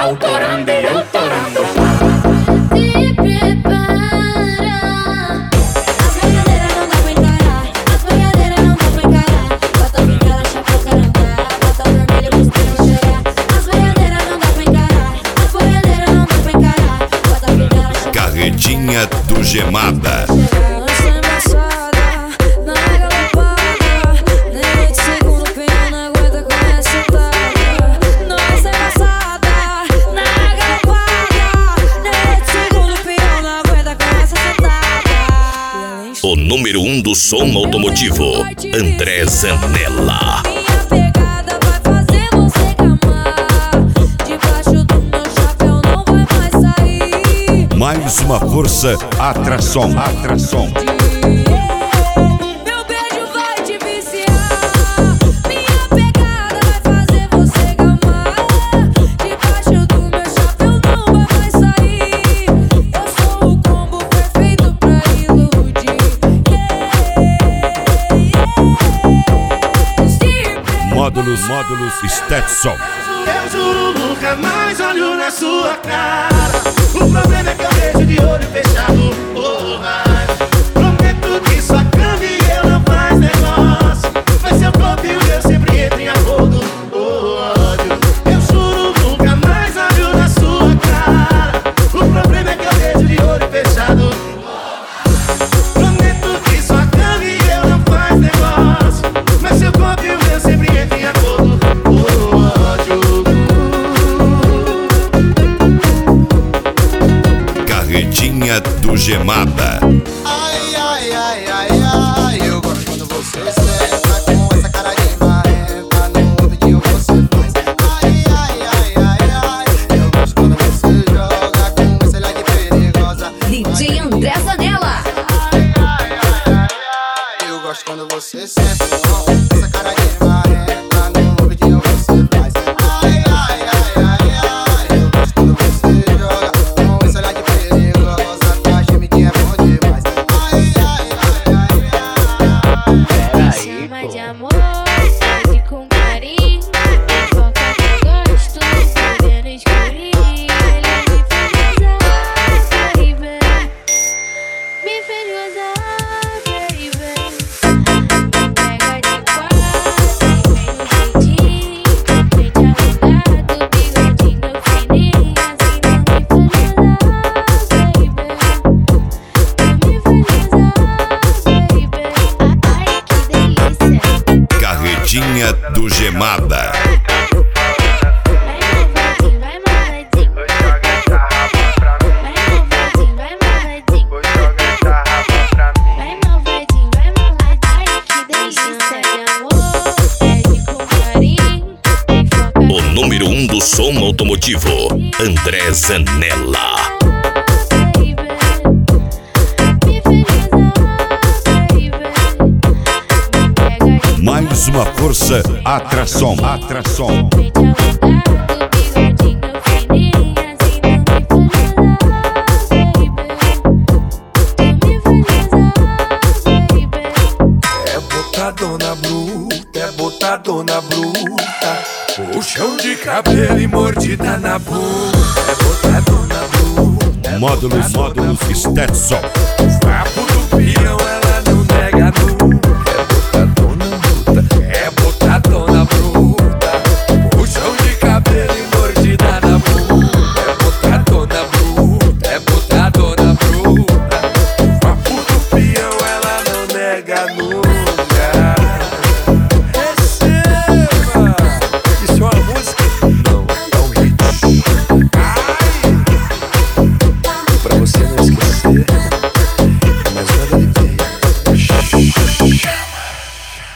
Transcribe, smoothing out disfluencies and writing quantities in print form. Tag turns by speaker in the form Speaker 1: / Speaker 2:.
Speaker 1: autorando e autorando.
Speaker 2: Se prepara, as boiadeiras não dá pra encarar, as boiadeiras não dá pra encarar. Bota brincar, chapa carandá, bota o vermelho pros pinos chorar. As boiadeiras não dá pra encarar, as boiadeiras não dá pra encarar. Bota brincar, chapa
Speaker 3: Carretinha do Gemada. O número 1 do som automotivo, André Zanella.
Speaker 2: Minha pegada vai fazer você gamar. Debaixo do meu chapéu não vai mais sair.
Speaker 3: Mais uma força, atração.
Speaker 2: Meu beijo vai te viciar. Minha pegada vai fazer você gamar. Debaixo do meu chapéu não vai mais sair. Eu sou o combo perfeito pra iludir.
Speaker 3: Módulos Stetson.
Speaker 4: Eu juro, nunca mais olho na sua cara. O problema é que eu vejo de olho fechado. Oh, mas prometo que sua cama e eu não faz negócio. Mas seu corpo e o meu sempre entram em acordo. Oh, ódio. Eu juro, nunca mais olho na sua cara. O problema é que eu vejo de olho fechado. Prometo que sua cama e eu não faz negócio. Mas seu corpo e o meu sempre entram em acordo. Oh, ódio.
Speaker 3: Carretinha do Gemada.
Speaker 5: Ai, ai, ai, ai, ai, eu gosto quando você senta com essa cara de marrenta. No ouvidinho você faz. Ai, ai, ai, ai, ai, eu gosto quando você joga com esse olhar de perigosa.
Speaker 6: DJ André Zanella.
Speaker 5: Ai, ai, ai, ai, ai, eu gosto quando você senta com essa cara de marrenta. No ouvidinho você faz. Ai, ai, ai, ai, ai, eu gosto quando você joga com esse olhar de perigosa. Tua gemidinha é bom demais. Ai, ai, ai, ai, ai.
Speaker 2: Me chama de amor, pede com carinho. Foca que eu gosto, vendo escurinho. Ele me fez gozar, baby. Pega de quatro, vem no jeitinho. Vem te alongado, bigodinho fininho. Assim não me faz gozar, baby. Me faz gozar, baby. Ai, que delícia.
Speaker 3: Carretinha do Gemada.
Speaker 2: Vai malvadinho, vai malvadinho. Vai malvadinho, vai malvadinho. Vai malvadinho, vai malvadinho. Ai, que delícia de amor. Pede com carinho. Vem focar
Speaker 3: O número 1 do som automotivo, André Zanella.
Speaker 2: baby. Me fez gozar, baby. Me pega de
Speaker 3: Mais uma força, atração.
Speaker 2: vem te alongado, bigodinho fininho. Assim não me faz gozar, baby. Tu me faz gozar, baby.
Speaker 7: É botadona bruta, puxão de cabelo e mordida na bunda. É botadona bruta,
Speaker 3: Módulos Stetson.
Speaker 7: papo do peão, ela